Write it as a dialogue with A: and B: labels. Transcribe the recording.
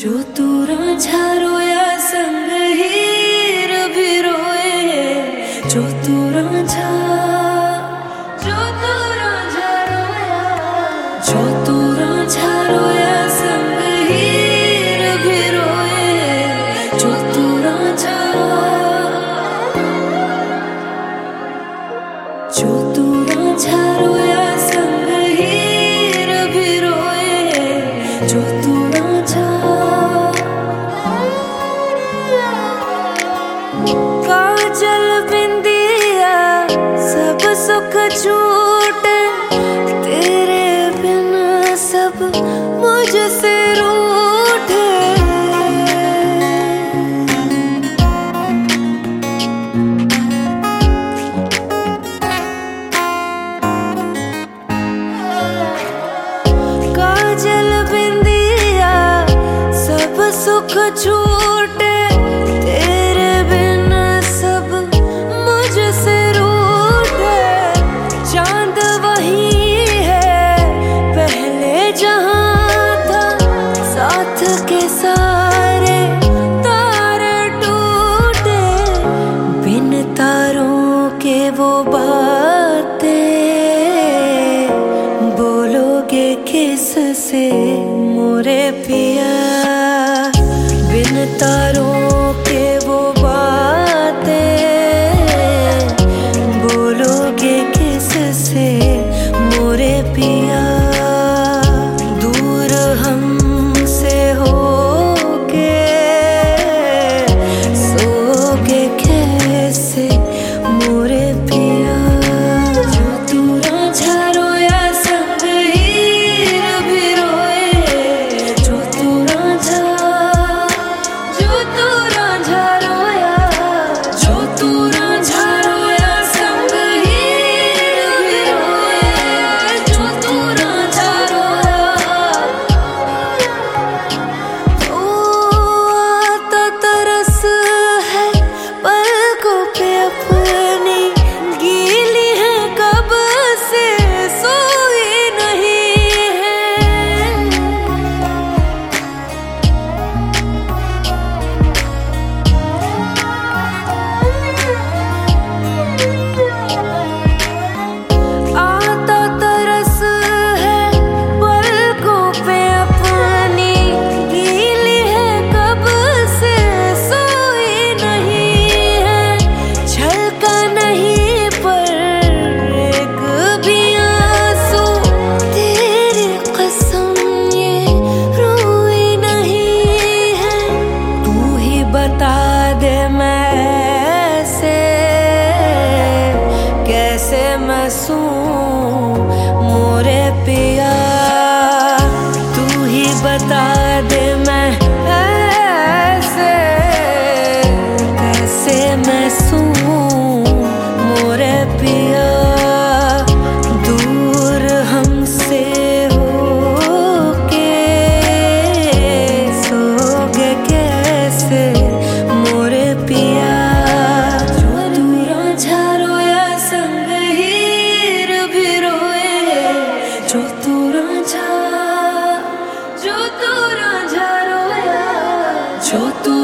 A: जो तू रांझा रोया संग हीर भी रोए। जो तू रांझा रोया। जो तू रांझा रोया संग हीर भी रोए। जो तू रांझा रोया संग हीर भी रोए। जो तू रांझा काजल बिंदिया सब सुख छूटे। तेरे बिना सब मुझसे रूठे। काजल बिंदिया सब सुख छूटे। तेरे बिना सब मुझसे रूठे। चांद वही है पहले जहां था। साथ के सारे तारे टूटे। बिन तारों के वो बातें बोलोगे किससे मोरे पिया। बिन तारों के वो बातें बोलोगे किससे मोरे पिया। दूर हमसे होके सोगे कैसे मोरे पिया। जो तू रांझा रोया संग हीर भी रोए। जो तू रांझा रोया। जो तू रांझा रोया संग हीर भी रोए। जो तू रांझा रोया। आता तरस है पलकों पे अपनी। गीली है कब से सोई नहीं है। आता तरस है पलकों पे अपनी। गीली है कब से सोई नहीं है। छलका नहीं पर एक भी आंसू। तेरी कसम ये रोई नहीं है। तू ही बता दे मैं कैसे मैं सूं मोरे पिया। तू ही बता दे मैं कैसे मैं सूं मोरे पिया। दूर हमसे होके सोगे कैसे मोरे पिया। जो तू रांझा रोया संग हीर भी रोए। जो तू रांझा रोया। जो तू